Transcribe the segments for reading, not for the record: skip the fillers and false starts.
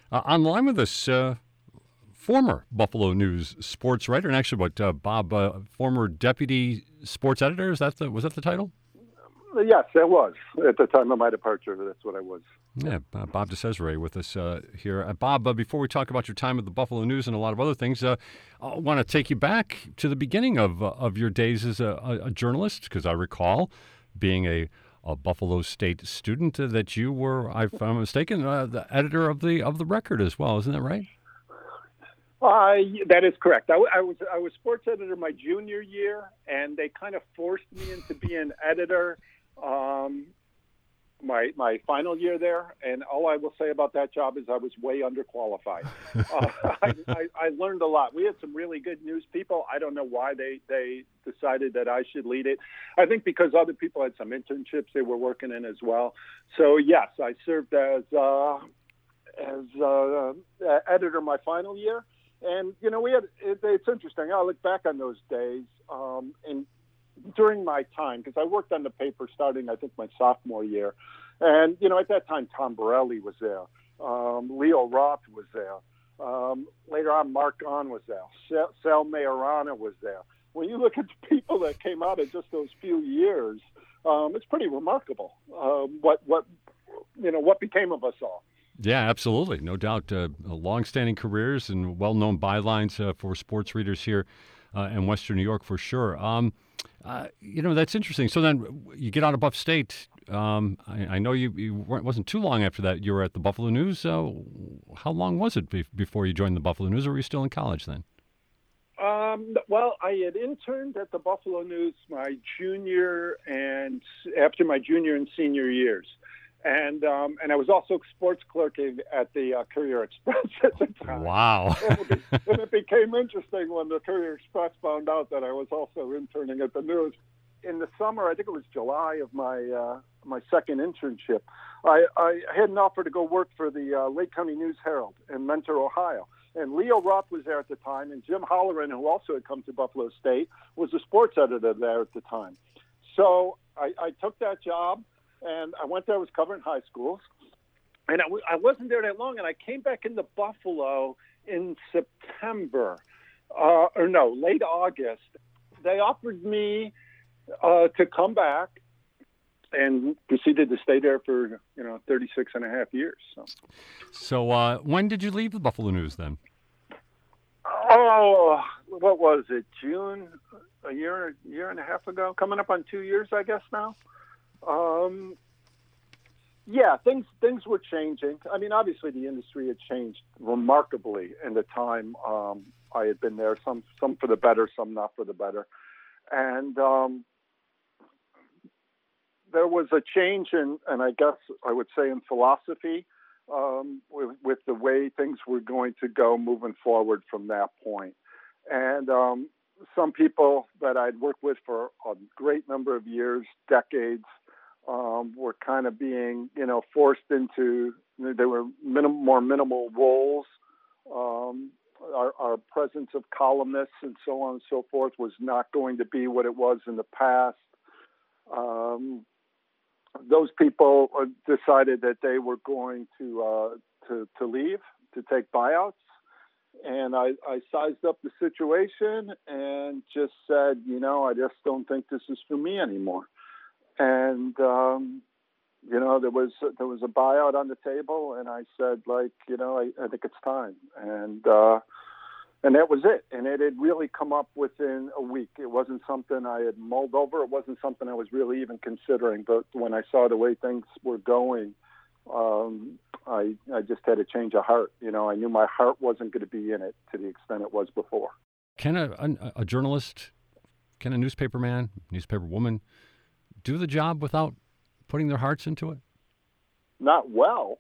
Online with us, former Buffalo News sports writer, and actually, Bob, former deputy sports editor. Was that the title? Yes, it was. At the time of my departure, that's what I was. Yeah, Bob DeCesare with us here. Bob, before we talk about your time at the Buffalo News and a lot of other things, I want to take you back to the beginning of your days as a journalist, because I recall being a Buffalo State student that you were, if I'm mistaken, the editor of the Record as well. Isn't that right? That is correct. I was sports editor my junior year, and they kind of forced me into being editor my final year there. And all I will say about that job is I was way underqualified. I learned a lot. We had some really good news people. I don't know why they decided that I should lead it. I think because other people had some internships they were working in as well. So yes, I served as editor my final year. And, it's interesting. I look back on those days, and during my time, because I worked on the paper starting, I think, my sophomore year. And, at that time, Tom Borelli was there. Leo Roth was there. Later on, Mark Gahn was there. Sal Majorana was there. When you look at the people that came out of just those few years, it's pretty remarkable what became of us all. Yeah, absolutely. No doubt. Long-standing careers and well-known bylines for sports readers here in Western New York for sure. That's interesting. So then you get out of Buff State. I know wasn't too long after that you were at the Buffalo News. How long was it before you joined the Buffalo News, or were you still in college then? Well, I had interned at the Buffalo News after my junior and senior years. And I was also sports clerking at the Courier Express at the time. Wow. and it became interesting when the Courier Express found out that I was also interning at the News. In the summer, I think it was July of my second internship, I had an offer to go work for the Lake County News Herald in Mentor, Ohio. And Leo Roth was there at the time, and Jim Holleran, who also had come to Buffalo State, was the sports editor there at the time. So I took that job. And I went there, I was covering high schools. And I wasn't there that long, and I came back into Buffalo in late August. They offered me to come back and proceeded to stay there for, 36 and a half years. So when did you leave the Buffalo News then? Oh, what was it, June, a year and a half ago? Coming up on 2 years, I guess, now. Things were changing. I mean, obviously the industry had changed remarkably in the time I had been there, some for the better, some not for the better. And there was a change and I guess I would say in philosophy with the way things were going to go moving forward from that point. And some people that I'd worked with for a great number of years, decades, were kind of being, forced into, there were more minimal roles. Our presence of columnists and so on and so forth was not going to be what it was in the past. Those people decided that they were going to leave, to take buyouts. And I sized up the situation and just said, I just don't think this is for me anymore. And, there was a buyout on the table, and I said, I think it's time. And that was it. And it had really come up within a week. It wasn't something I had mulled over. It wasn't something I was really even considering. But when I saw the way things were going, I just had a change of heart. I knew my heart wasn't going to be in it to the extent it was before. Can a journalist, can a newspaper man, newspaper woman, do the job without putting their hearts into it? Not well.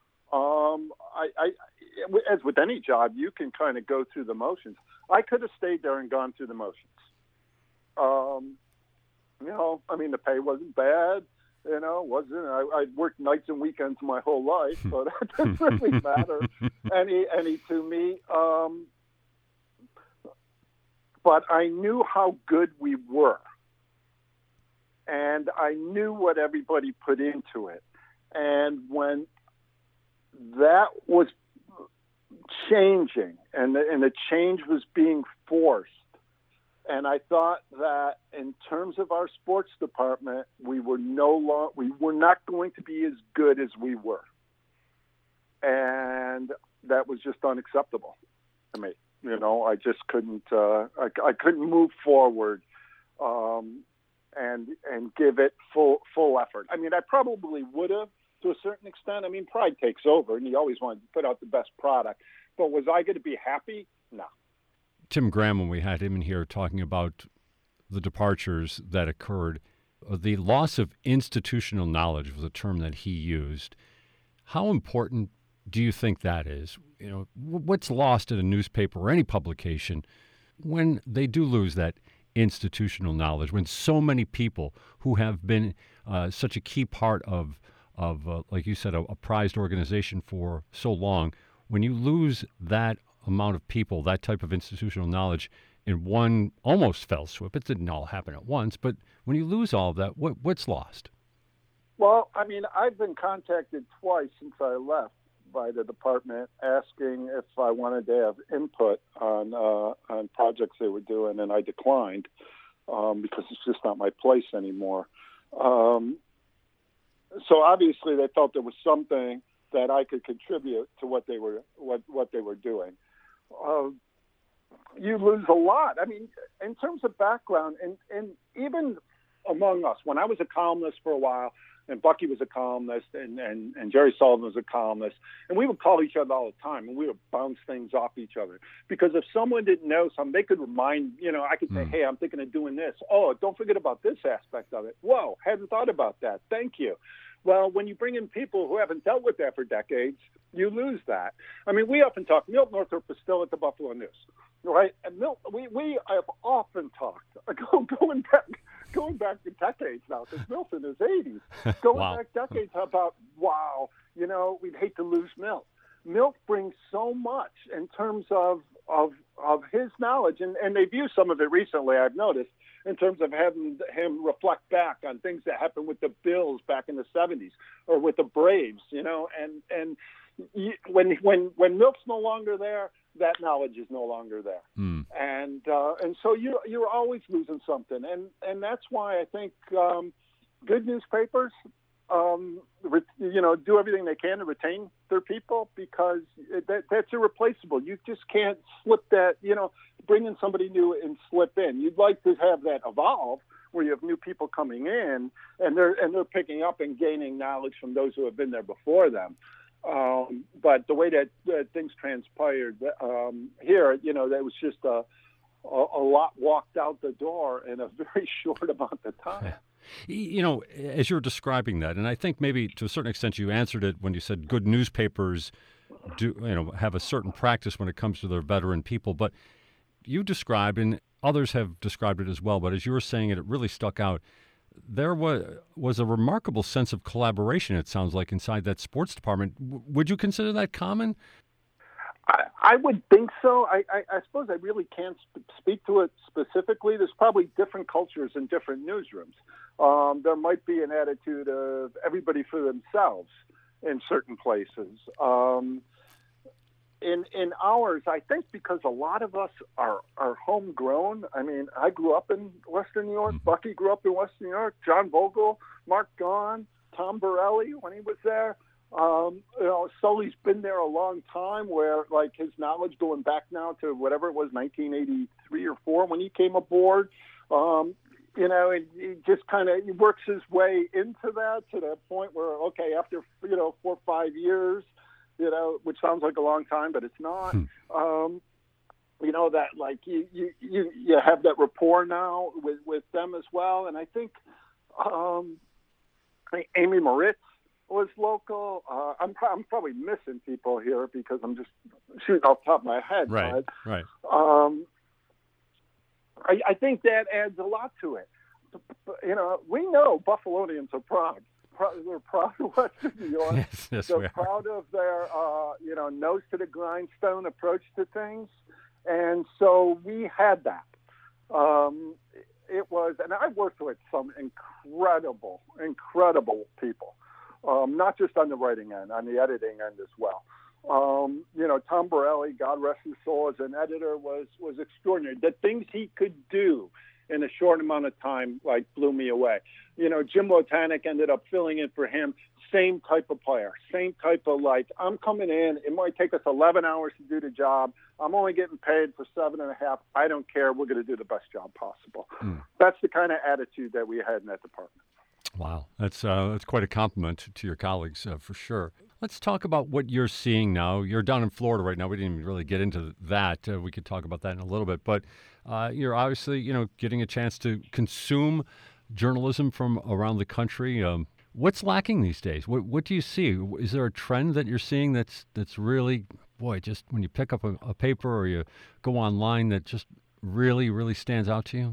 As with any job, you can kind of go through the motions. I could have stayed there and gone through the motions. The pay wasn't bad. I'd worked nights and weekends my whole life, so that didn't really matter any to me. But I knew how good we were. And I knew what everybody put into it. And when that was changing, and the change was being forced. And I thought that in terms of our sports department, we were not going to be as good as we were. And that was just unacceptable to me. I just couldn't, I couldn't move forward, and give it full effort. I mean, I probably would have to a certain extent. I mean, pride takes over, and you always want to put out the best product. But was I going to be happy? No. Tim Graham, when we had him in here talking about the departures that occurred, the loss of institutional knowledge was a term that he used. How important do you think that is? What's lost in a newspaper or any publication when they do lose that institutional knowledge, when so many people who have been such a key part of like you said, a prized organization for so long, when you lose that amount of people, that type of institutional knowledge in one almost fell swoop. It didn't all happen at once, but when you lose all of that, what's lost? Well, I mean, I've been contacted twice since I left by the department asking if I wanted to have input on projects they were doing, and I declined because it's just not my place anymore. So obviously they felt there was something that I could contribute to what they were doing. You lose a lot. I mean, in terms of background, and even among us, when I was a columnist for a while, and Bucky was a columnist, and Jerry Sullivan was a columnist, and we would call each other all the time, and we would bounce things off each other. Because if someone didn't know something, they could remind, I could say, hey, I'm thinking of doing this. Oh, don't forget about this aspect of it. Whoa, hadn't thought about that. Thank you. Well, when you bring in people who haven't dealt with that for decades, you lose that. I mean, we often talk, Milt Northrop is still at the Buffalo News, right? And Milt, we have often talked, going back to decades now, because Milt's in his 80s, going wow. back decades about, we'd hate to lose Milt. Milt brings so much in terms of his knowledge, and they've used some of it recently, I've noticed, in terms of having him reflect back on things that happened with the Bills back in the 70s or with the Braves, and when Milt's no longer there, that knowledge is no longer there. And so you're always losing something. And that's why I think good newspapers, do everything they can to retain their people, because that's irreplaceable. You just can't slip that, bring in somebody new and slip in. You'd like to have that evolve where you have new people coming in and they're picking up and gaining knowledge from those who have been there before them. But the way that things transpired here, that was just a lot walked out the door in a very short amount of time. As you're describing that, and I think maybe to a certain extent you answered it when you said good newspapers do, have a certain practice when it comes to their veteran people, but you described, and others have described it as well, but as you were saying it, it really stuck out. There was a remarkable sense of collaboration, it sounds like, inside that sports department. Would you consider that common? I would think so. I suppose I really can't speak to it specifically. There's probably different cultures in different newsrooms. There might be an attitude of everybody for themselves in certain places. In ours, I think because a lot of us are homegrown. I mean, I grew up in Western New York. Bucky grew up in Western New York. John Vogel, Mark Gahn, Tom Borelli when he was there. Sully's been there a long time, where like his knowledge going back now to whatever it was, 1983 or 4 when he came aboard. And he just kind of works his way into that to that point where, okay, after 4 or 5 years, which sounds like a long time, but it's not. That like you have that rapport now with them as well. And I think Amy Moritz was local. I'm probably missing people here because I'm just shooting off the top of my head. Right. But, right. I think that adds a lot to it. We know Buffalonians are proud. They're proud of Western New York. Yes, They're proud of their, nose to the grindstone approach to things. And so we had that. It was, and I worked with some incredible people, not just on the writing end, on the editing end as well. Tom Borelli, God rest his soul, as an editor was extraordinary. The things he could do in a short amount of time, blew me away. Jim Botanik ended up filling in for him. Same type of player, same type of I'm coming in. It might take us 11 hours to do the job. I'm only getting paid for 7.5. I don't care. We're going to do the best job possible. That's the kind of attitude that we had in that department. Wow, that's quite a compliment to your colleagues for sure. Let's talk about what you're seeing now. You're down in Florida right now. We didn't even really get into that. We could talk about that in a little bit. But you're obviously, getting a chance to consume journalism from around the country. What's lacking these days? What do you see? Is there a trend that you're seeing that's really, just when you pick up a paper or you go online that just really, really stands out to you?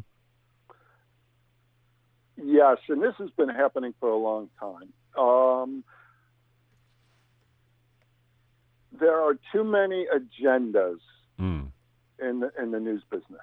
Yes, and this has been happening for a long time. There are too many agendas in the news business.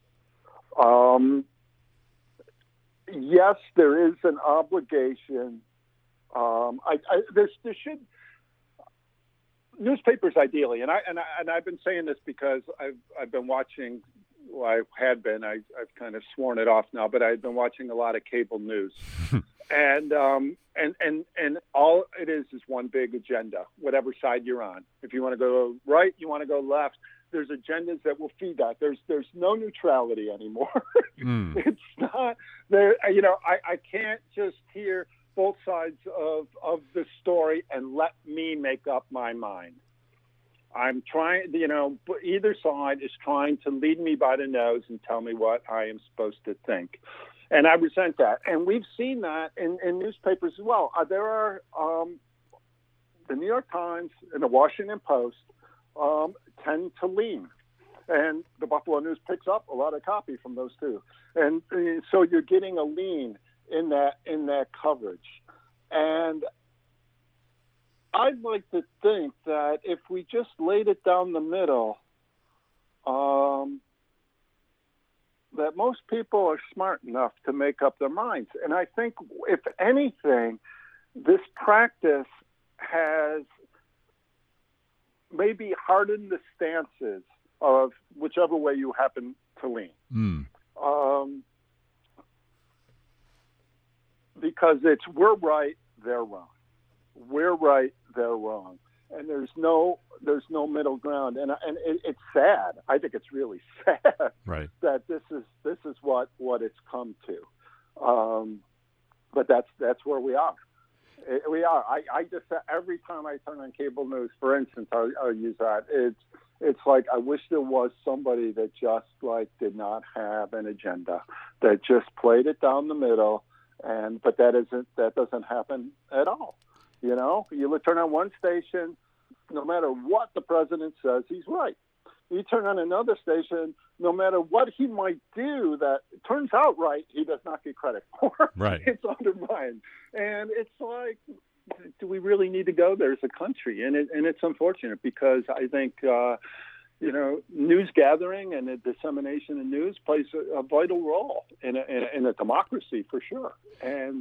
Yes, there is an obligation. There should newspapers ideally, and I've been saying this because I've been watching. Well, I had been. I've kind of sworn it off now, but I've been watching a lot of cable news, and all it is one big agenda, whatever side you're on. If you want to go right, you want to go left. There's agendas that will feed that. There's no neutrality anymore. It's not there. I can't just hear both sides of the story and let me make up my mind. I'm trying, either side is trying to lead me by the nose and tell me what I am supposed to think. And I resent that. And we've seen that in newspapers as well. There are the New York Times and the Washington Post tend to lean. And the Buffalo News picks up a lot of copy from those two. And so you're getting a lean in that coverage. And I'd like to think that if we just laid it down the middle, that most people are smart enough to make up their minds. And I think, if anything, this practice has maybe hardened the stances of whichever way you happen to lean. Because it's we're right, they're wrong. We're right, they're wrong, and there's no middle ground, and it's sad. I think it's really sad, right, that this is what it's come to. But that's where we are. We are. I just, every time I turn on cable news, for instance, I'll use that. It's like I wish there was somebody that just did not have an agenda, that just played it down the middle, but that doesn't happen at all. You turn on one station, no matter what the president says, he's right. You turn on another station, no matter what he might do that turns out right, he does not get credit for. Right. It's undermined. And it's like, do we really need to go there as a country? And it's unfortunate, because I think, news gathering and the dissemination of news plays a vital role in a democracy, for sure. And,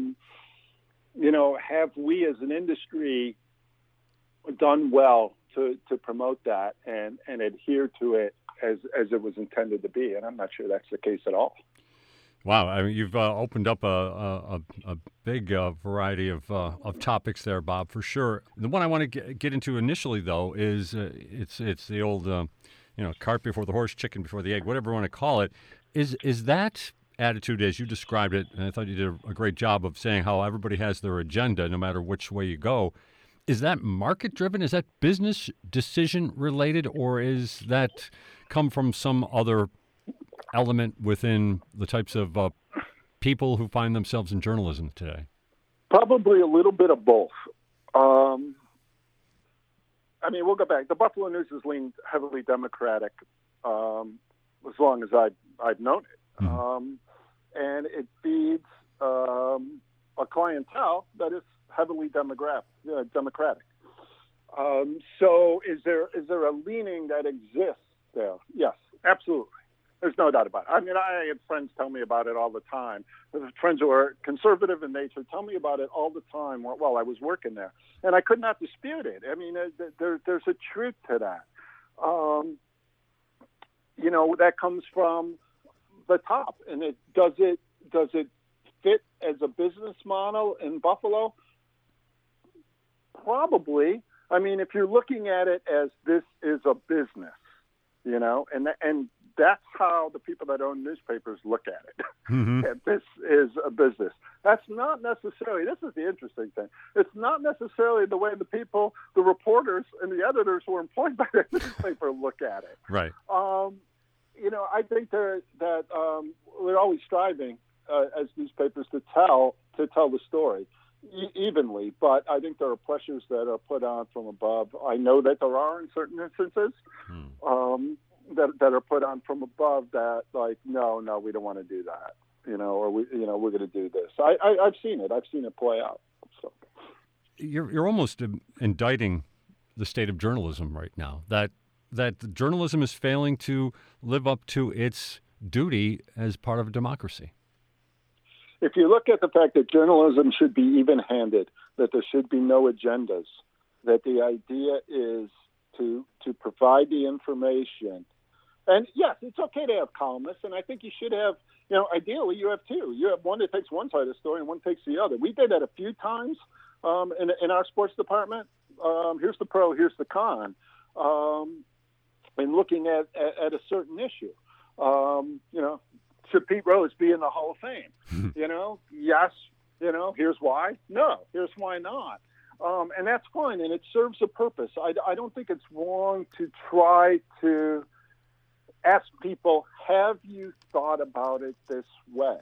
have we as an industry done well to promote that and adhere to it as it was intended to be? And I'm not sure that's the case at all. Wow, I mean, you've opened up a big variety of topics there, Bob, for sure. The one I want to get into initially, though, is it's the old cart before the horse, chicken before the egg, whatever you want to call it. Is that attitude, as you described it, and I thought you did a great job of saying how everybody has their agenda, no matter which way you go. Is that market-driven? Is that business decision-related, or is that come from some other element within the types of people who find themselves in journalism today? Probably a little bit of both. We'll go back. The Buffalo News has leaned heavily Democratic as long as I've known it. And it feeds a clientele that is heavily Democratic. So is there a leaning that exists there? Yes, absolutely. There's no doubt about it. I mean, I had friends tell me about it all the time. Friends who are conservative in nature tell me about it all the time while I was working there. And I could not dispute it. I mean, there's a truth to that. That comes from the top. And does it fit as a business model in Buffalo? Probably. I mean, if you're looking at it as this is a business, and that's how the people that own newspapers look at it. Mm-hmm. And this is a business. That's not necessarily, this is the interesting thing. It's not necessarily the way the reporters and the editors who are employed by the newspaper look at it. Right. I think that we're always striving as newspapers to tell the story evenly, but I think there are pressures that are put on from above. I know that there are in certain instances that are put on from above that, like, no, we don't want to do that, or we're going to do this. I've seen it. I've seen it play out. So you're almost indicting the state of journalism right now. That journalism is failing to live up to its duty as part of a democracy. If you look at the fact that journalism should be even-handed, that there should be no agendas, that the idea is to provide the information. And yes, it's okay to have columnists, and I think you should have, ideally you have two. You have one that takes one side of the story and one takes the other. We did that a few times in our sports department. Here's the pro, here's the con, in looking at a certain issue. Should Pete Rose be in the Hall of Fame? Yes. Here's why. No. Here's why not. And that's fine, and it serves a purpose. I don't think it's wrong to try to ask people, have you thought about it this way?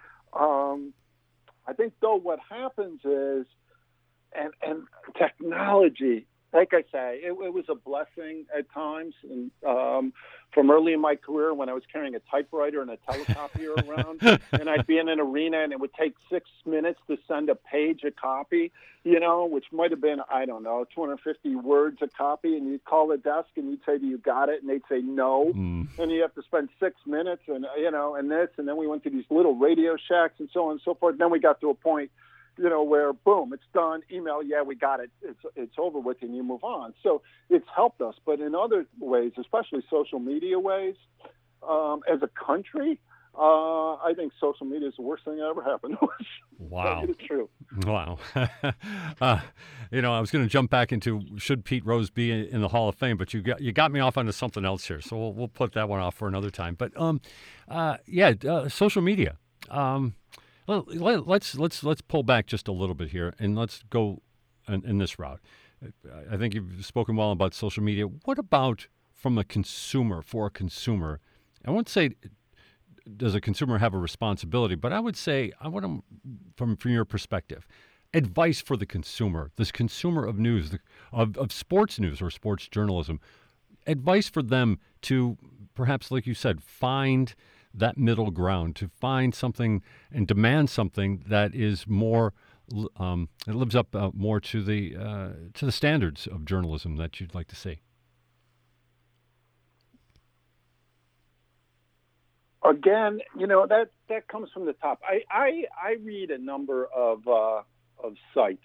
I think, though, what happens is, and technology, like I say, it was a blessing at times. And from early in my career, when I was carrying a typewriter and a telecopier around, and I'd be in an arena and it would take 6 minutes to send a page a copy, which might have been, 250 words a copy. And you'd call the desk and you'd say, do you got it? And they'd say no. And you have to spend 6 minutes and, and this. And then we went to these little Radio Shacks and so on and so forth. Then we got to a point, where boom, it's done. Email, yeah, we got it. It's over with, and you move on. So it's helped us, but in other ways, especially social media ways, as a country, I think social media is the worst thing that ever happened to us. Wow, it's true. Wow. I was going to jump back into should Pete Rose be in the Hall of Fame, but you got me off onto something else here, so we'll put that one off for another time. But social media. Well, let's pull back just a little bit here, and let's go in this route. I think you've spoken well about social media. What about from a consumer, for a consumer? I won't say does a consumer have a responsibility, but I would say I want to, from your perspective, advice for the consumer, this consumer of news, of sports news or sports journalism, advice for them to perhaps, like you said, find that middle ground, to find something and demand something that is more, it lives up more to the standards of journalism that you'd like to see. Again, that comes from the top. I read a number of sites.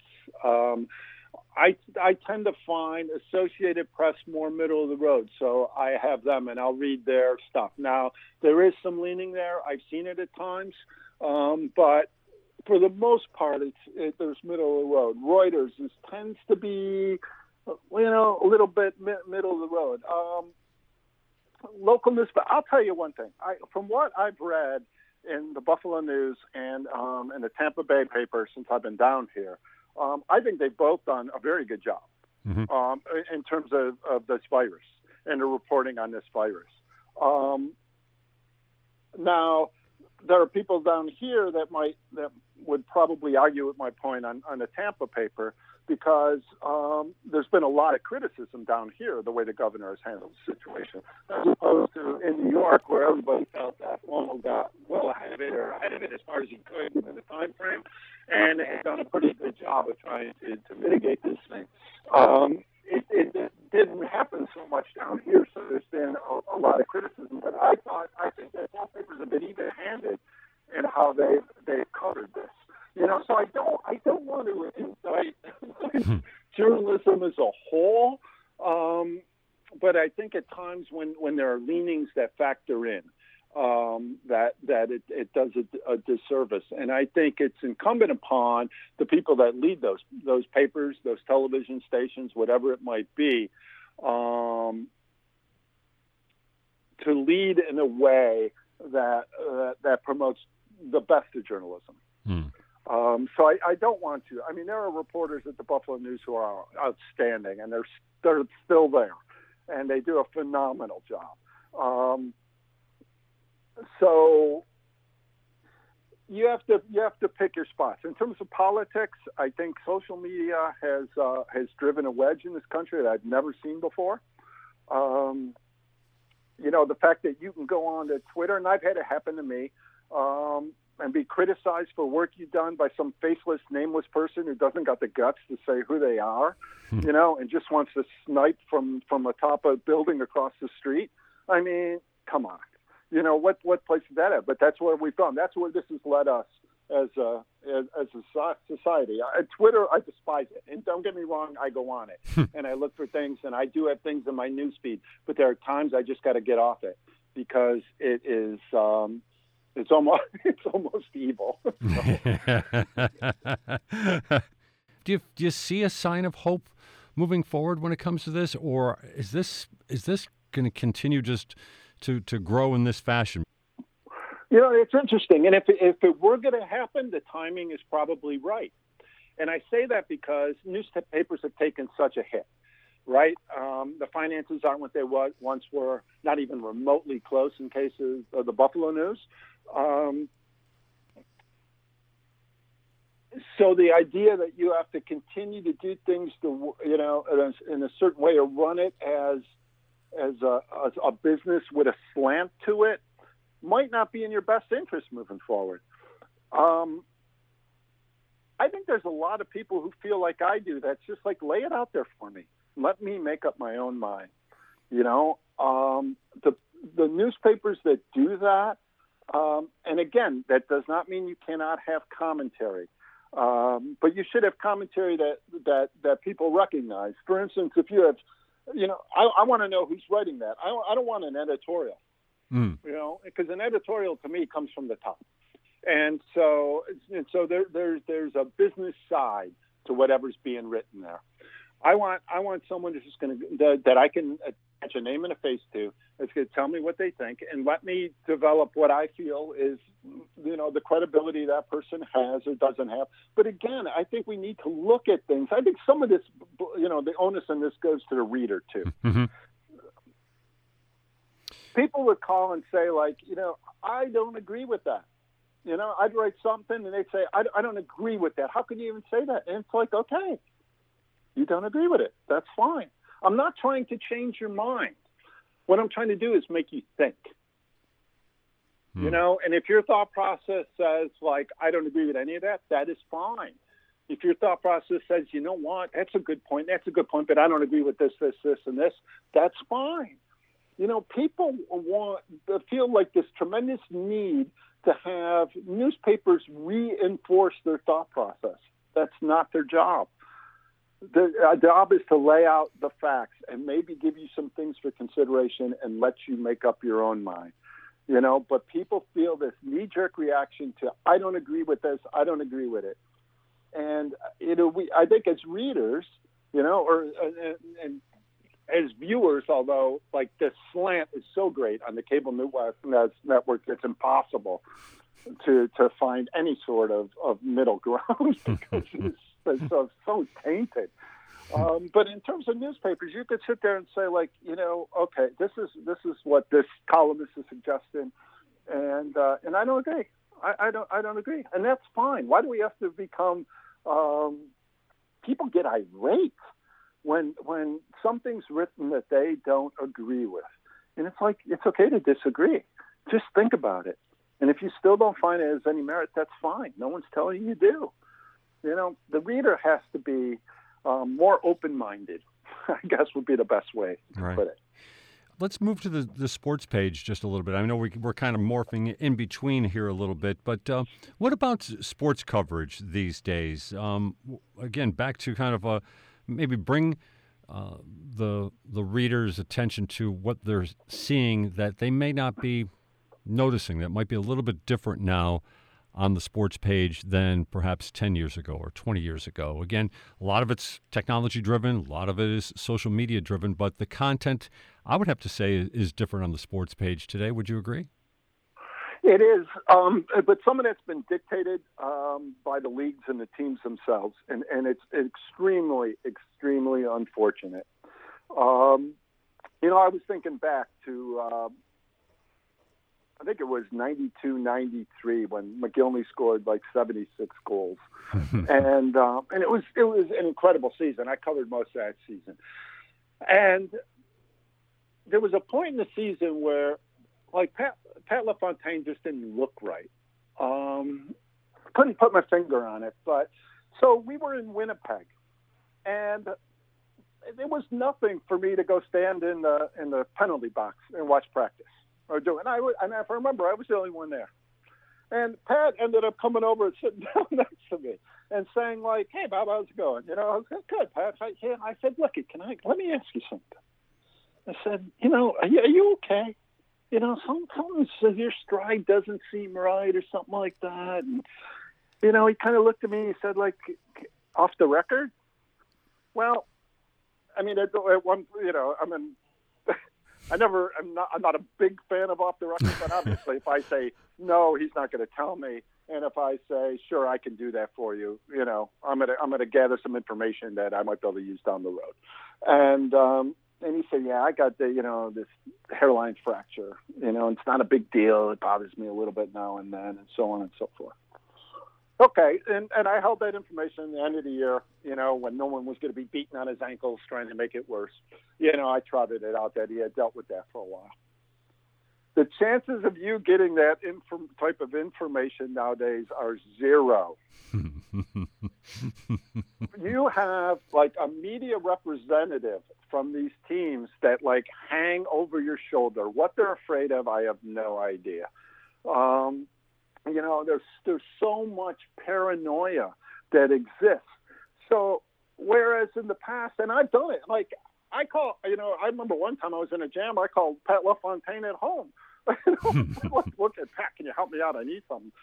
I tend to find Associated Press more middle of the road, so I have them and I'll read their stuff. Now, there is some leaning there. I've seen it at times, but for the most part, there's middle of the road. Reuters tends to be, a little bit middle of the road. Local news, but I'll tell you one thing. From what I've read in the Buffalo News and in the Tampa Bay paper since I've been down here, I think they've both done a very good job in terms of this virus and the reporting on this virus. Now, there are people down here that would probably argue with my point on the Tampa paper because there's been a lot of criticism down here the way the governor has handled the situation, as opposed to in New York where everybody felt that Cuomo got well ahead of it as far as he could within the time frame, and has done a pretty good job of trying to mitigate this thing. it didn't happen so much down here, so there's been a lot of criticism. But I think that newspapers have been even-handed in how they've covered this. So I don't want to indict journalism as a whole, but I think at times when there are leanings that factor in, that it does a disservice. And I think it's incumbent upon the people that lead those papers, those television stations, whatever it might be, to lead in a way that promotes the best of journalism. So I don't want to. I mean, there are reporters at the Buffalo News who are outstanding, and they're still there, and they do a phenomenal job. So you have to pick your spots. In terms of politics, I think social media has driven a wedge in this country that I've never seen before. The fact that you can go on to Twitter, and I've had it happen to me, and be criticized for work you've done by some faceless, nameless person who doesn't got the guts to say who they are, and just wants to snipe from atop a building across the street. I mean, come on. What place is that at? But that's where we've gone. That's where this has led us as a society. Twitter, I despise it. And don't get me wrong, I go on it. And I look for things, and I do have things in my newsfeed. But there are times I just got to get off it because it is it's almost evil. Do you see a sign of hope moving forward when it comes to this? Or is this going to continue just to grow in this fashion? It's interesting. And if it were going to happen, the timing is probably right. And I say that because newspapers have taken such a hit, right? The finances aren't what they once were, not even remotely close in cases of the Buffalo News. So the idea that you have to continue to do things in a certain way or run it as a business with a slant to it might not be in your best interest moving forward. I think there's a lot of people who feel like I do. That's just like, lay it out there for me. Let me make up my own mind. The newspapers that do that, and again, that does not mean you cannot have commentary. But you should have commentary that people recognize. For instance, if you have, I want to know who's writing that. I don't want an editorial, because an editorial to me comes from the top. And so there's a business side to whatever's being written there. I want someone who's that I can attach a name and a face to, that's going to tell me what they think and let me develop what I feel is, the credibility that person has or doesn't have. But again, I think we need to look at things. I think some of this, the onus in this goes to the reader too. Mm-hmm. People would call and say, like, I don't agree with that. I'd write something and they'd say, I don't agree with that. How can you even say that? And it's like, okay, you don't agree with it. That's fine. I'm not trying to change your mind. What I'm trying to do is make you think. And if your thought process says, like, I don't agree with any of that, that is fine. If your thought process says, you know what, that's a good point, but I don't agree with this, and this, that's fine. People feel like this tremendous need to have newspapers reinforce their thought process. That's not their job. Their job is to lay out the facts and maybe give you some things for consideration and let you make up your own mind. But people feel this knee-jerk reaction to, I don't agree with this, I don't agree with it. And, I think as readers, and as viewers, although, like, the slant is so great on the cable network, it's impossible to find any sort of middle ground because it's so tainted. But in terms of newspapers, you could sit there and say, like, okay, this is what this columnist is suggesting, and I don't agree. I don't agree, and that's fine. Why do we have to become? People get irate when something's written that they don't agree with, and it's like, it's okay to disagree. Just think about it, and if you still don't find it has any merit, that's fine. No one's telling you do. The reader has to be more open-minded I guess would be the best way to put it. Let's move to the sports page just a little bit. I know we're kind of morphing in between here a little bit, but what about sports coverage these days? Again, back to kind of maybe bring the reader's attention to what they're seeing that they may not be noticing, that might be a little bit different now on the sports page than perhaps 10 years ago or 20 years ago. Again, a lot of it's technology driven, a lot of it is social media driven, but the content, I would have to say, is different on the sports page today. Would you agree? It is, but some of that's been dictated by the leagues and the teams themselves, and it's extremely, extremely unfortunate. I was thinking back to I think it was 92, 93 when McGillney scored like 76 goals. and it was an incredible season. I covered most of that season. And there was a point in the season where like Pat LaFontaine just didn't look right. Couldn't put my finger on it, but so we were in Winnipeg, and there was nothing for me to go stand in the penalty box and watch practice. And if I remember, I was the only one there. And Pat ended up coming over and sitting down next to me and saying, like, "Hey, Bob, how's it going?" I was like, "Good, Pat." I said, "Look, let me ask you something." I said, are you okay? Sometimes your stride doesn't seem right or something like that. And, he kind of looked at me and he said, like, "Off the record?" Well, I mean, at one, I'm not a big fan of off the record, but obviously if I say no, he's not going to tell me. And if I say, sure, I can do that for you, I'm going to gather some information that I might be able to use down the road. And he said, yeah, I got this hairline fracture, it's not a big deal. It bothers me a little bit now and then, and so on and so forth. Okay, and I held that information at the end of the year, when no one was going to be beating on his ankles trying to make it worse. I trotted it out that he had dealt with that for a while. The chances of you getting that type of information nowadays are zero. You have, like, a media representative from these teams that, like, hang over your shoulder. What they're afraid of, I have no idea. There's so much paranoia that exists. So whereas in the past, and I've done it, like I remember one time I was in a jam, I called Pat LaFontaine at home. Look at Pat, can you help me out? I need something.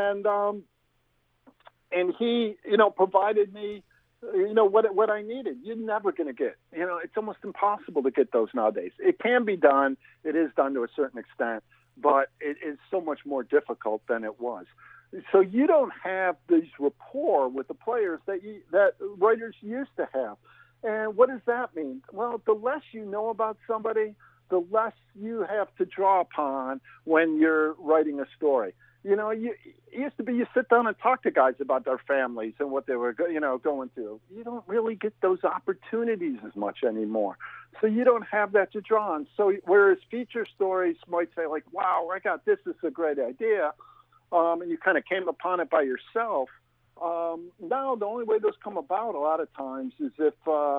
And he, provided me, what I needed. You're never going to get, it's almost impossible to get those nowadays. It can be done. It is done to a certain extent, but it is so much more difficult than it was. So you don't have these rapport with the players that writers used to have. And what does that mean? Well, the less you know about somebody, the less you have to draw upon when you're writing a story. It used to be you sit down and talk to guys about their families and what they were, going through. You don't really get those opportunities as much anymore. So you don't have that to draw on. So whereas feature stories might say, like, wow, I got this is a great idea, and you kind of came upon it by yourself, now the only way those come about a lot of times is if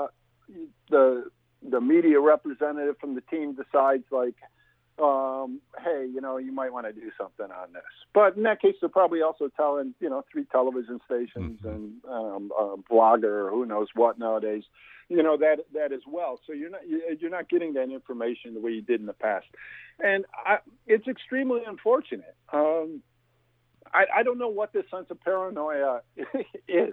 the media representative from the team decides, like, hey, you might want to do something on this. But in that case, they're probably also telling, 3 television stations and a blogger or who knows what nowadays, that as well. So you're not getting that information the way you did in the past. And it's extremely unfortunate. I don't know what this sense of paranoia is.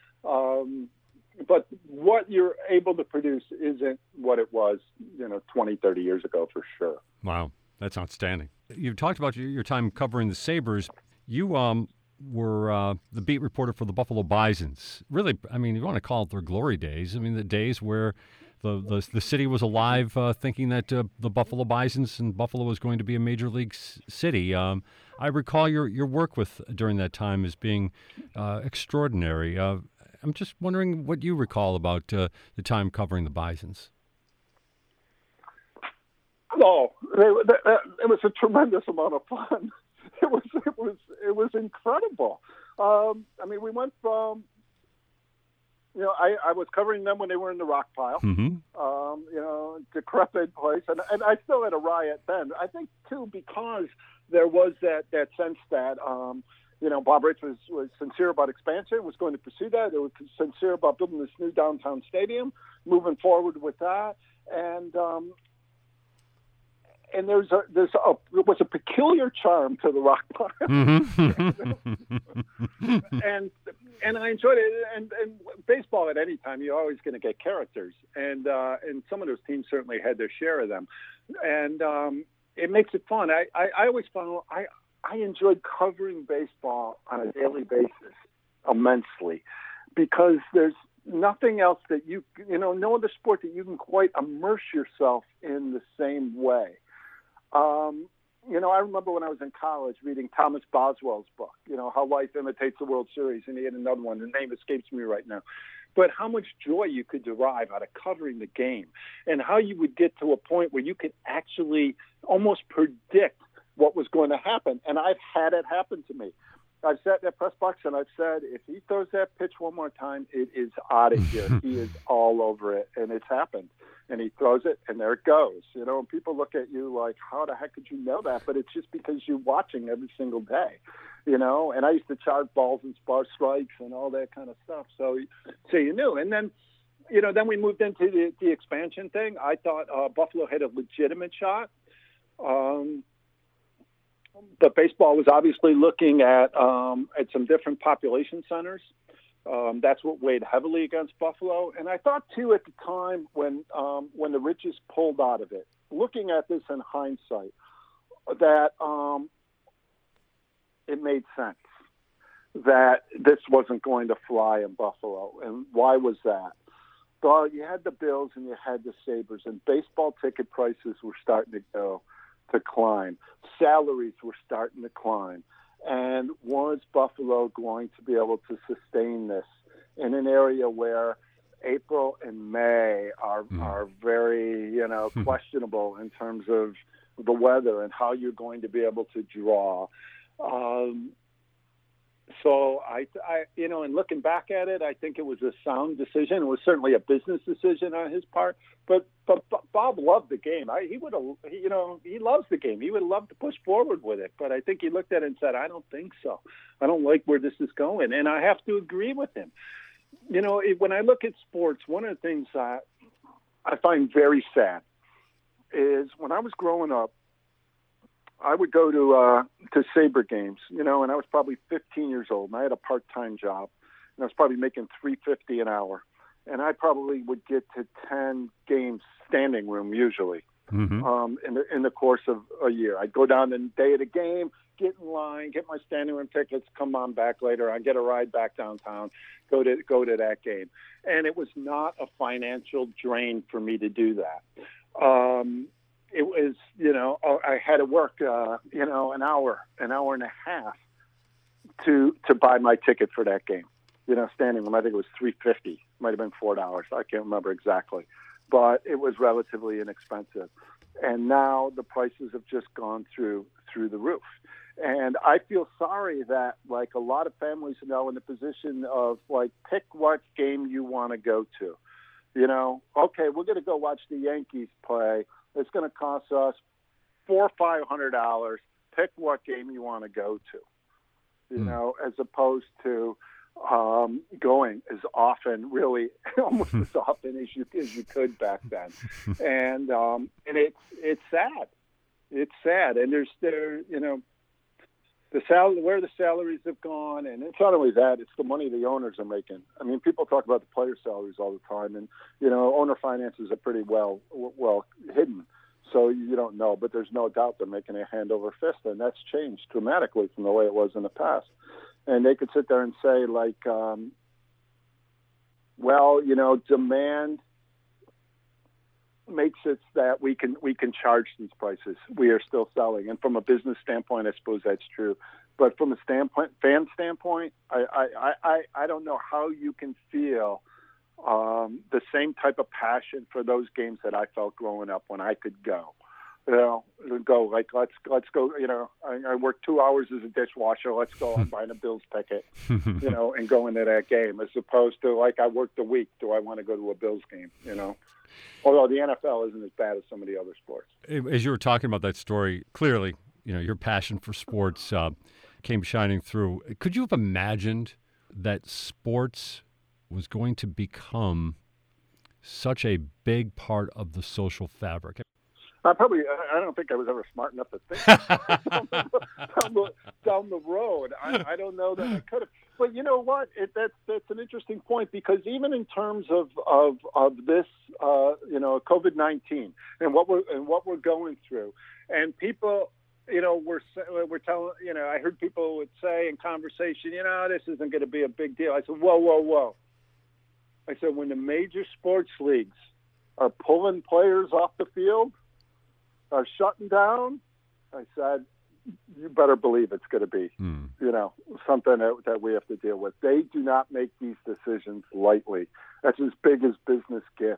But what you're able to produce isn't what it was, 20, 30 years ago for sure. Wow, that's outstanding. You've talked about your time covering the Sabres. You were the beat reporter for the Buffalo Bisons. Really, I mean, you want to call it their glory days. I mean, the days where the city was alive, thinking that the Buffalo Bisons and Buffalo was going to be a major league city. I recall your work during that time as being extraordinary. I'm just wondering what you recall about the time covering the Bisons. Oh, it was a tremendous amount of fun. It was incredible. I mean, we went from I was covering them when they were in the rock pile, Mm-hmm. Decrepit place. And I still had a riot then. I think, too, because there was that sense that, Bob Raich was sincere about expansion, was going to pursue that. They were sincere about building this new downtown stadium, moving forward with that. And there was a peculiar charm to the rock pile. Mm-hmm. and I enjoyed it. And baseball at any time, you're always going to get characters, and some of those teams certainly had their share of them, and it makes it fun. I always found I enjoyed covering baseball on a daily basis immensely, because there's nothing else that no other sport that you can quite immerse yourself in the same way. I remember when I was in college reading Thomas Boswell's book, How Life Imitates the World Series, and he had another one. The name escapes me right now. But how much joy you could derive out of covering the game, and how you would get to a point where you could actually almost predict what was going to happen. And I've had it happen to me. I've sat in that press box and I've said, if he throws that pitch one more time, it is out of here. He is all over it. And it's happened. And he throws it, and there it goes. And people look at you like, how the heck could you know that? But it's just because you're watching every single day, And I used to chart balls and spar strikes and all that kind of stuff. So you knew. And then, then we moved into the expansion thing. I thought Buffalo had a legitimate shot. But baseball was obviously looking at some different population centers. That's what weighed heavily against Buffalo. And I thought, too, at the time when the Riches pulled out of it, looking at this in hindsight, that it made sense that this wasn't going to fly in Buffalo. And why was that? Well, you had the Bills and you had the Sabres, and baseball ticket prices were starting to climb. Salaries were starting to climb. And was Buffalo going to be able to sustain this in an area where April and May are very, questionable in terms of the weather and how you're going to be able to draw? So I and looking back at it, I think it was a sound decision. It was certainly a business decision on his part. But Bob loved the game. He loves the game. He would love to push forward with it. But I think he looked at it and said, I don't think so. I don't like where this is going. And I have to agree with him. When I look at sports, one of the things I find very sad is when I was growing up, I would go to Sabre games, and I was probably 15 years old, and I had a part-time job, and I was probably making $3.50 an hour, and I probably would get to 10 games standing room usually in the course of a year. I'd go down the day of the game, get in line, get my standing room tickets, come on back later. I'd get a ride back downtown, go to that game, and it was not a financial drain for me to do that. It was, I had to work, an hour and a half to buy my ticket for that game. Standing room, I think it was $3.50, might have been $4. I can't remember exactly, but it was relatively inexpensive. And now the prices have just gone through the roof. And I feel sorry that, like, a lot of families are now in the position of, like, pick what game you want to go to. Okay, we're going to go watch the Yankees play. It's going to cost us $400 or $500. Pick what game you want to go to, as opposed to going as often, really almost as often as you could back then. And it's sad. It's sad. And where the salaries have gone, and it's not only that, it's the money the owners are making. I mean, people talk about the player salaries all the time, and owner finances are pretty well hidden, so you don't know. But there's no doubt they're making a hand over fist, and that's changed dramatically from the way it was in the past. And they could sit there and say, like, demand makes it that we can charge these prices. We are still selling, and from a business standpoint, I suppose that's true. But from a fan standpoint, I don't know how you can feel the same type of passion for those games that I felt growing up when I could go. Go like let's go. I work 2 hours as a dishwasher. Let's go. I'm buying a Bills ticket, and go into that game as opposed to like I worked a week. Do I want to go to a Bills game? Although the NFL isn't as bad as some of the other sports. As you were talking about that story, clearly, your passion for sports came shining through. Could you have imagined that sports was going to become such a big part of the social fabric? I don't think I was ever smart enough to think down the road. I don't know that I could have. But you know what? That's an interesting point, because even in terms of this, COVID-19 and what we're going through, and people, we're telling, I heard people would say in conversation, this isn't going to be a big deal. I said, whoa. I said, when the major sports leagues are pulling players off the field, are shutting down, I said, you better believe it's going to be, something that we have to deal with. They do not make these decisions lightly. That's as big as business gets,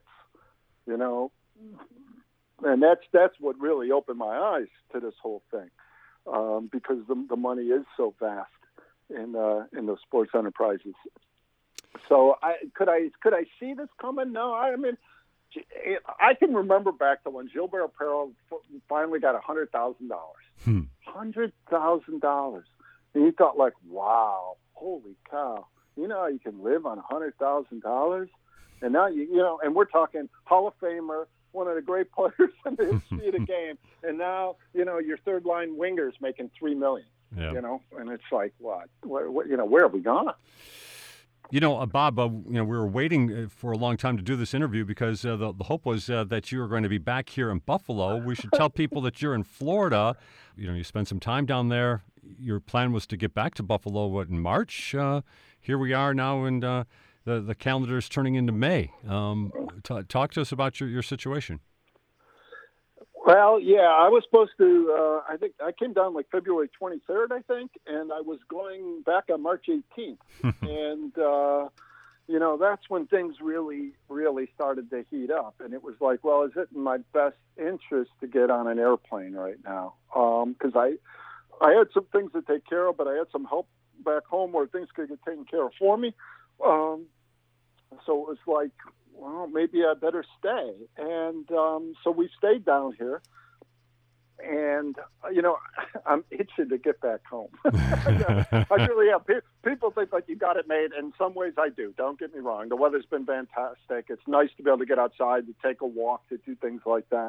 and that's what really opened my eyes to this whole thing, because the money is so vast in those sports enterprises. So could I see this coming? No, I mean, I can remember back to when Gilbert Perreault finally got $100,000. $100,000. And you thought, like, wow, holy cow. You can live on $100,000? And now, and we're talking Hall of Famer, one of the great players in the history of the game. And now, your third-line winger's making $3 million, and it's like, what? Where have we gone? Bob, we were waiting for a long time to do this interview because the hope was that you were going to be back here in Buffalo. We should tell people that you're in Florida. You spent some time down there. Your plan was to get back to Buffalo, in March? Here we are now, and the calendar is turning into May. Talk to us about your situation. Well, yeah, I was supposed to, I think I came down like February 23rd, I think, and I was going back on March 18th. And, that's when things really, really started to heat up. And it was like, well, is it in my best interest to get on an airplane right now? Because I had some things to take care of, but I had some help back home where things could get taken care of for me. So it was like, well, maybe I better stay. And so we stayed down here. And, I'm itching to get back home. I really am. People think like you got it made. In some ways I do. Don't get me wrong. The weather's been fantastic. It's nice to be able to get outside, to take a walk, to do things like that.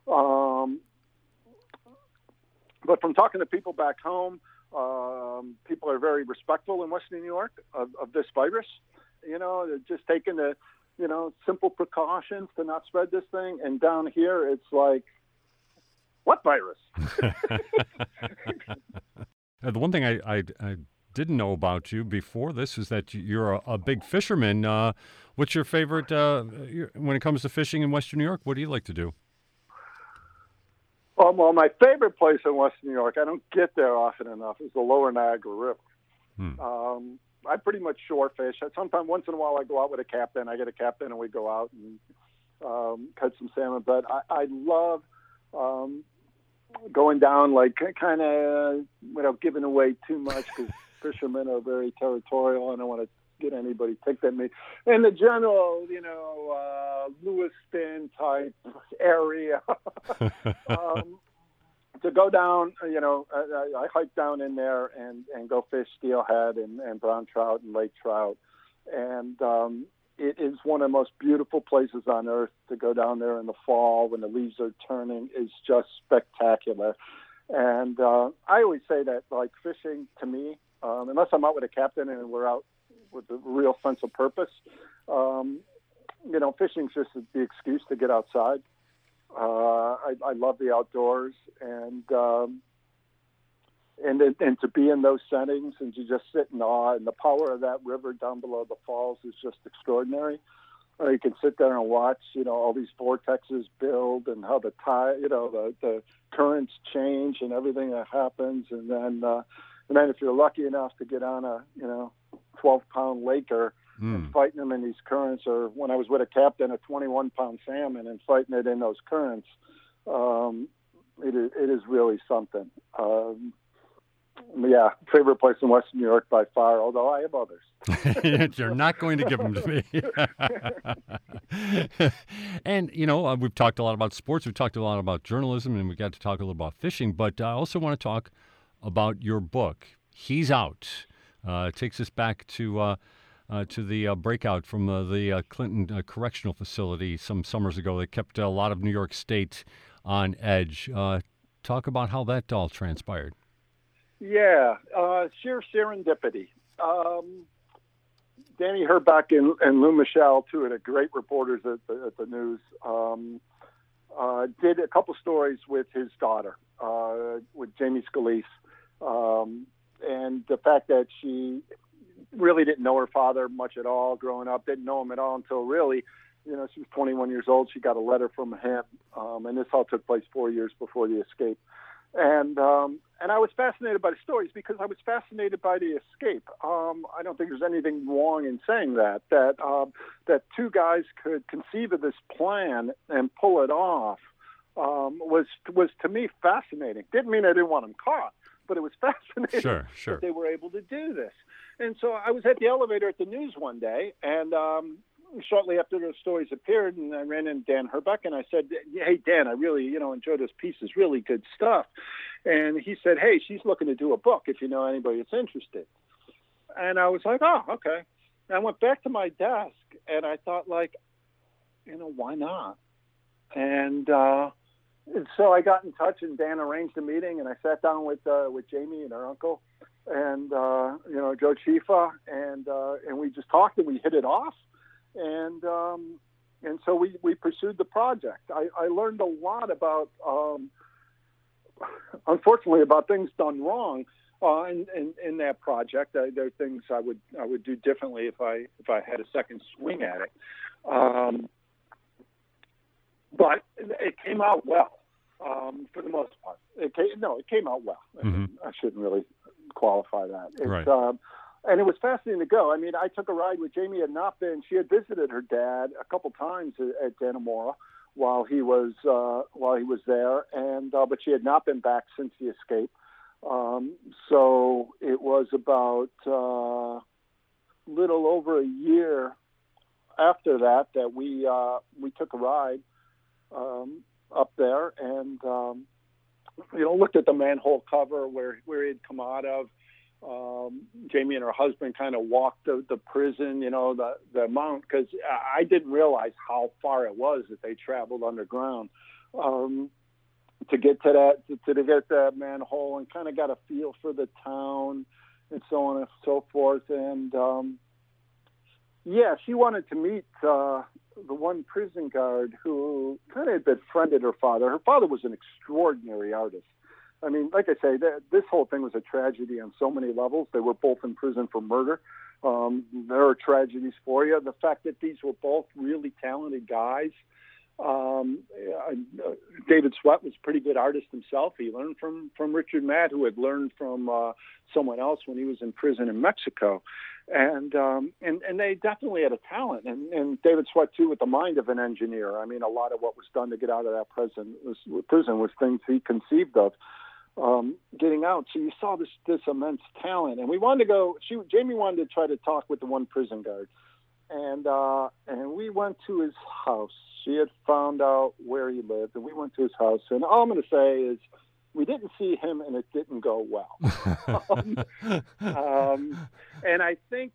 But from talking to people back home, people are very respectful in Western New York of this virus. They're just taking the simple precautions to not spread this thing. And down here, it's like, what virus? The one thing I didn't know about you before this is that you're a big fisherman. What's your favorite when it comes to fishing in Western New York? What do you like to do? Well, my favorite place in Western New York, I don't get there often enough, is the Lower Niagara River. I pretty much shore fish. Sometimes, once in a while, I go out with a captain. I get a captain, and we go out and catch some salmon. But I love going down, like, kind of without giving away too much, because fishermen are very territorial. I don't want to get anybody ticked at me. In the general, Lewiston type area. To go down, I hike down in there and go fish steelhead and brown trout and lake trout. And it is one of the most beautiful places on earth to go down there in the fall when the leaves are turning. Is just spectacular. And I always say that, like, fishing to me, unless I'm out with a captain and we're out with a real sense of purpose, fishing's just the excuse to get outside. I love the outdoors, and to be in those settings and to just sit in awe, and the power of that river down below the falls is just extraordinary. You can sit there and watch, all these vortexes build and how the tide, the currents change and everything that happens, and then if you're lucky enough to get on a 12-pound laker. And fighting them in these currents, or when I was with a captain, a 21-pound salmon, and fighting it in those currents. really something. Yeah, favorite place in Western New York by far, although I have others. You're not going to give them to me. And, we've talked a lot about sports. We've talked a lot about journalism, and we got to talk a little about fishing. But I also want to talk about your book, He's Out. It takes us back to the breakout from the Clinton Correctional Facility some summers ago that kept a lot of New York State on edge. Talk about how that all transpired. Yeah, sheer serendipity. Danny Herbeck and Lou Michel, two of the great reporters at the news, did a couple stories with his daughter, with Jamie Scalise, and the fact that she really didn't know her father much at all growing up, didn't know him at all until really, she was 21 years old. She got a letter from him, and this all took place 4 years before the escape. And I was fascinated by the stories because I was fascinated by the escape. I don't think there's anything wrong in saying that two guys could conceive of this plan and pull it off was to me fascinating. Didn't mean I didn't want them caught, but it was fascinating that they were able to do this. And so I was at the elevator at the news one day, and shortly after those stories appeared, and I ran into Dan Herbeck, and I said, "Hey, Dan, I really, enjoyed this piece. It's really good stuff." And he said, "Hey, she's looking to do a book if you know anybody that's interested." And I was like, "Oh, okay." And I went back to my desk, and I thought, why not? And so I got in touch, and Dan arranged a meeting, and I sat down with Jamie and her uncle, and Joe Chifa, and we just talked, and we hit it off. And so we pursued the project. I learned a lot about, unfortunately, about things done wrong in that project. There are things I would do differently if I had a second swing at it. But it came out well for the most part. It came out well. Mm-hmm. I shouldn't really qualify that. Right. And it was fascinating to go. I mean, I took a ride with Jamie. Had not been. She had visited her dad a couple times at Dannemora while he was there, and but she had not been back since the escape. So it was about little over a year after that we took a ride up there and looked at the manhole cover where he had come out of. Jamie and her husband kind of walked the prison, the amount, because I didn't realize how far it was that they traveled underground to get to that manhole, and kind of got a feel for the town and so on and so forth. And she wanted to meet the one prison guard who kind of had befriended her father. Her father was an extraordinary artist. I mean, like I say, this whole thing was a tragedy on so many levels. They were both in prison for murder. There are tragedies for you. The fact that these were both really talented guys. David Sweat was a pretty good artist himself. He learned from Richard Matt, who had learned from someone else when he was in prison in Mexico. And they definitely had a talent. And David Sweat, too, with the mind of an engineer. I mean, a lot of what was done to get out of that prison was things he conceived of. Getting out. So you saw this immense talent, and we wanted to go. Jamie wanted to try to talk with the one prison guard, and we went to his house. She had found out where he lived, and we went to his house. And all I'm going to say is, we didn't see him, and it didn't go well. And I think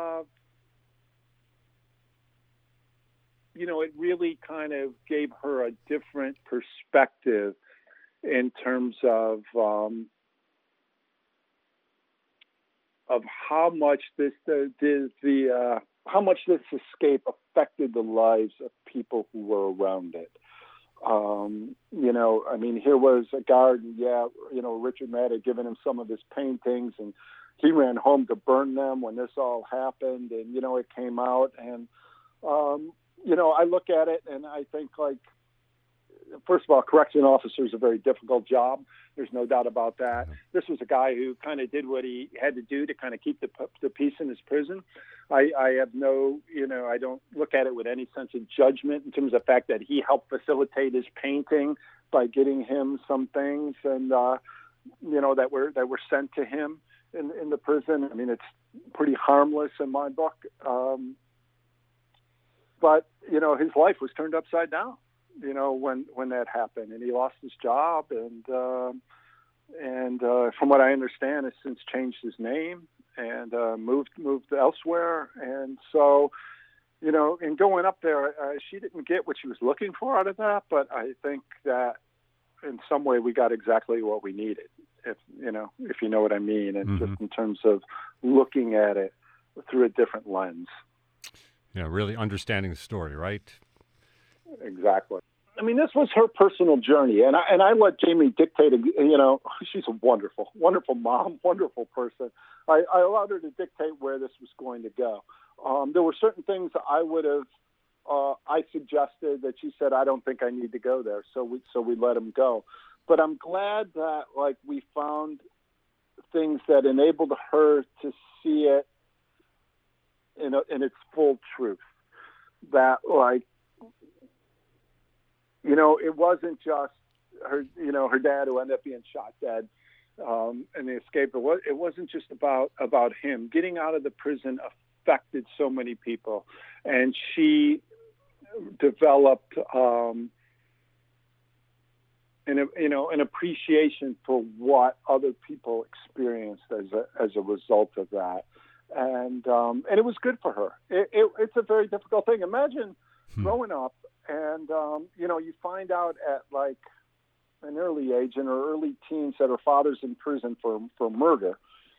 it really kind of gave her a different perspective in terms of how much this how much this escape affected the lives of people who were around it. I mean, here was a guard, Richard Matt had given him some of his paintings, and he ran home to burn them when this all happened, and it came out, and I look at it and I think, first of all, correction officer is a very difficult job. There's no doubt about that. This was a guy who kind of did what he had to do to kind of keep the peace in his prison. I have no, I don't look at it with any sense of judgment in terms of the fact that he helped facilitate his painting by getting him some things, and that were sent to him in the prison. I mean, it's pretty harmless in my book, but his life was turned upside down. When that happened, and he lost his job, and from what I understand, has since changed his name and moved elsewhere. And so, in going up there, she didn't get what she was looking for out of that, but I think that in some way we got exactly what we needed, if you know what I mean, and just in terms of looking at it through a different lens. Yeah, really understanding the story, right? Exactly. I mean, this was her personal journey, and I let Jamie dictate. She's a wonderful, wonderful mom, wonderful person. I allowed her to dictate where this was going to go. There were certain things I would have, I suggested that she said, I don't think I need to go there. So we let him go. But I'm glad that we found things that enabled her to see it in its full truth. That it wasn't just her, her dad who ended up being shot dead, and the escape. It wasn't just about him. Getting out of the prison affected so many people, and she developed an appreciation for what other people experienced as a result of that, and it was good for her. It's a very difficult thing. Imagine growing up, and you find out at an early age, in her early teens, that her father's in prison for murder.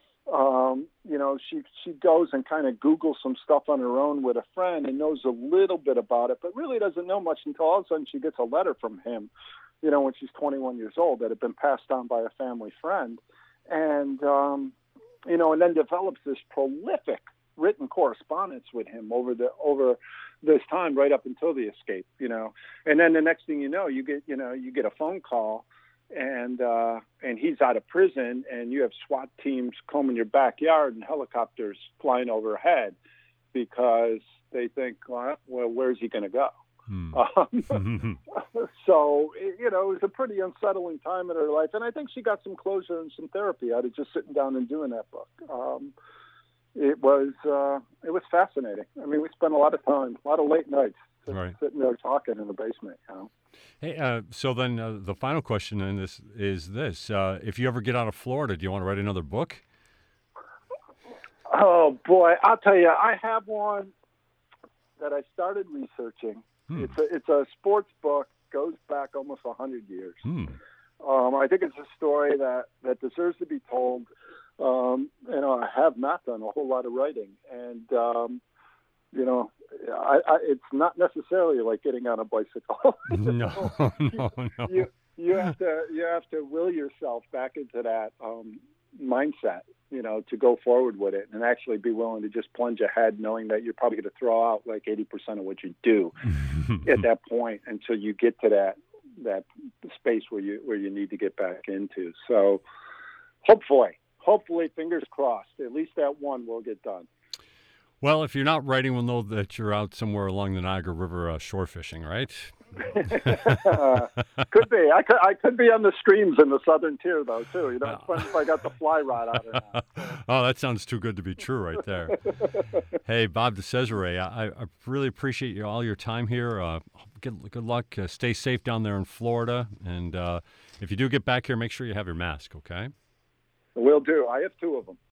She goes and kind of Googles some stuff on her own with a friend and knows a little bit about it, but really doesn't know much until all of a sudden she gets a letter from him, when she's 21 years old, that had been passed on by a family friend, and then develops this prolific written correspondence with him over this time, right up until the escape, and then the next thing you get a phone call, and he's out of prison, and you have SWAT teams combing your backyard and helicopters flying overhead because they think, well, where's he going to go? So it was a pretty unsettling time in her life, and I think she got some closure and some therapy out of just sitting down and doing that book. It was fascinating. I mean, we spent a lot of time, a lot of late nights, sitting there talking in the basement. Hey, so then the final question in this is this: if you ever get out of Florida, do you want to write another book? Oh boy, I'll tell you, I have one that I started researching. It's a sports book, goes back almost 100 years. I think it's a story that deserves to be told. I have not done a whole lot of writing, and it's not necessarily like getting on a bicycle. No. You have to will yourself back into that mindset, to go forward with it and actually be willing to just plunge ahead, knowing that you're probably going to throw out 80% of what you do at that point until you get to that space where you need to get back into. So hopefully, fingers crossed, at least that one will get done. Well, if you're not writing, we'll know that you're out somewhere along the Niagara River shore fishing, right? Could be. I could be on the streams in the southern tier, though, too. It's fun if I got the fly rod out or not. Oh, that sounds too good to be true right there. Hey, Bob DeCesare, I really appreciate all your time here. Good luck. Stay safe down there in Florida. And if you do get back here, make sure you have your mask, okay? Will do. I have two of them.